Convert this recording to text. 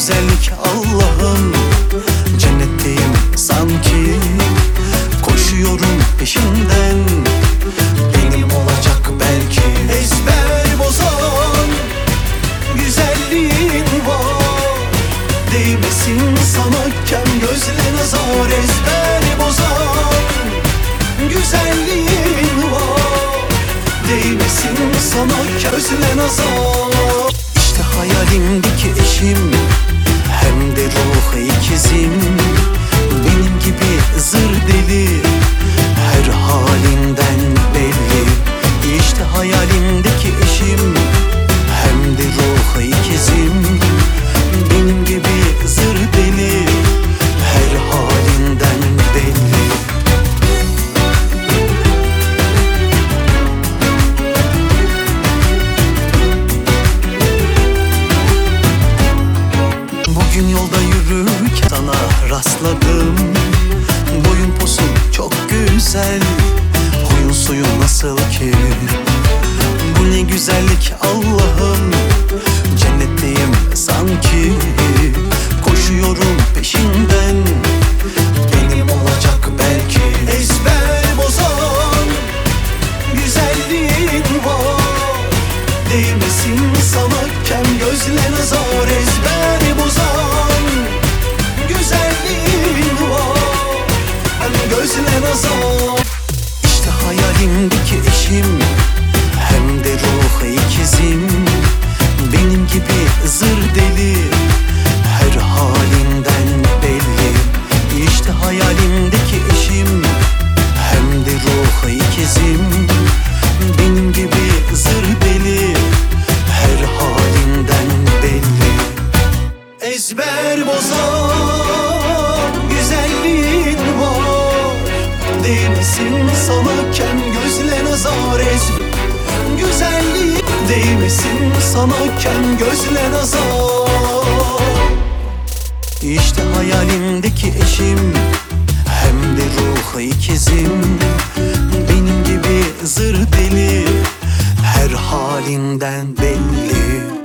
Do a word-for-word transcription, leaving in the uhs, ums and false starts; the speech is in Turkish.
güzellik Allah'ım, cennetteyim sanki. Koşuyorum peşinden, benim olacak belki. Ezber bozan güzelliğin var, değmesin sana kem gözle nazar. Ezber bozan güzelliğin var, değmesin sana kem gözle nazar. İşte hayalimdeki eşim, hem de ruh ikizim. Benim gibi zır deli, her halinden belli. İşte hayalimdeki eşim, hem de ruh ikizim. Benim gibi zır deli, her halinden belli. Bugün yolda yürürken sana rastladım. Boyun posun çok güzel, huyun suyun nasıl ki? Bu ne güzellik Allah'ım, cennetteyim sanki. Koşuyorum peşinden, benim olacak belki. Ezber bozan güzelliğin var, değmesin sana kem gözle nazar. Ezber bozan güzelliğin var, hem gözle nazar. İşte hayalimdeki eşim, hem de ruh ikizim. Benim gibi zır deli, her halinden belli. İşte hayalimdeki eşim, hem de ruh ikizim. Benim gibi zır deli, her halinden belli. Ezber bozan güzelliğin var, değmesin sana kem gözle nazar. Ezber güzelliğin, değmesin sana kem gözle nazar. İşte hayalimdeki eşim, hem de ruh ikizim. Benim gibi zır deli, her halinden belli.